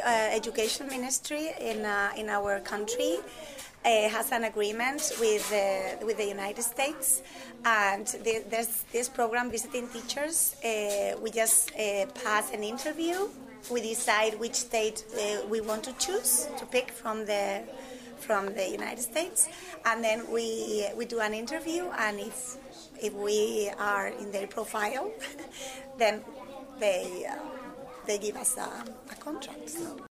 education ministry in our country has an agreement with the United States, and there's this program, Visiting Teachers. We just pass an interview. We decide which state we want to choose to pick from the United States, and then we do an interview, and if we are in their profile, then they give us a contract. So.